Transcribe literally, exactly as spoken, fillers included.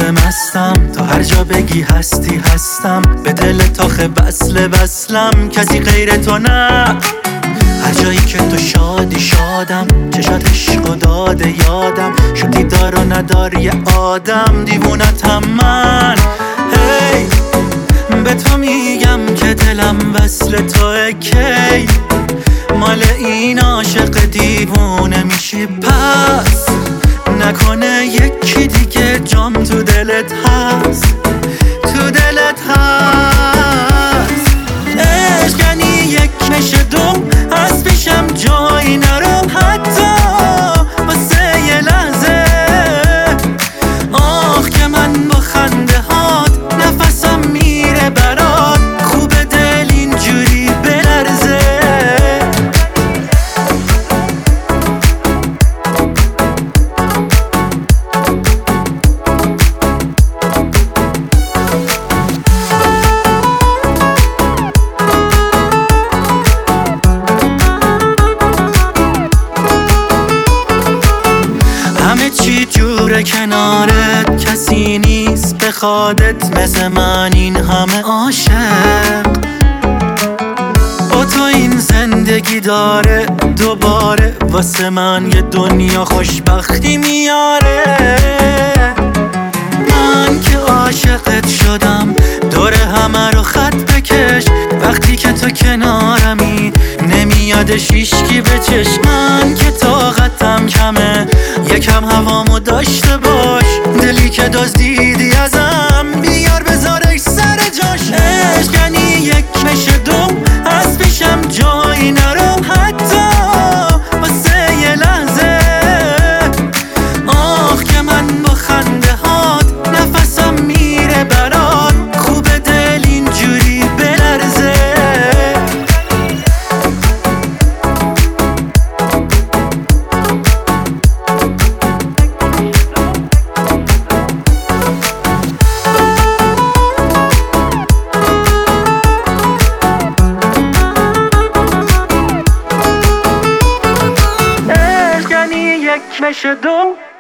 شب مستم، تا هر جا بگی هستی هستم. به دل تاخه بسله بسلم، کسی غیر تو نه. هر جایی که تو شادی شادم، چشات عشق و داده یادم. شدی دار و ندار یه آدم، دیوونتم من. هی به تو میگم که دلم وصل توه، کی مال این عاشق دیوونه میشی. پس نکنه یکی دیگه جام تو دلت هست، تو دلت هست. عشق یعنی یک نشه دوم، از پیشم جایی نرو حتی واسه یه لحظه. آخ که من با خنده هات نفسم میره برات، خوب دل اینجوری بلرزه. همه چی جوره کنارت، کسی نیست بخوادت مثل من این همه عاشق. با تو این زندگی داره دوباره واسه من یه دنیا خوشبختی میاره. من که عاشقت شدم، دور همه رو خط بکش. وقتی که تو کنارمی نمیادش هیشکی به چشم. من که طاقتم کمه، یکم هوامو داشته باش. دلی که دزدیدی ازم، بیار بذارش سر جاش. عشق یعنی یک مشه دوم، از پیشم جایی نرو حتی واسه یه لحظه. آخ که من با خنده هات نفسم میره برات، خوب دل اینجوری بلرزه. عشق یعنی یک مشه دوم،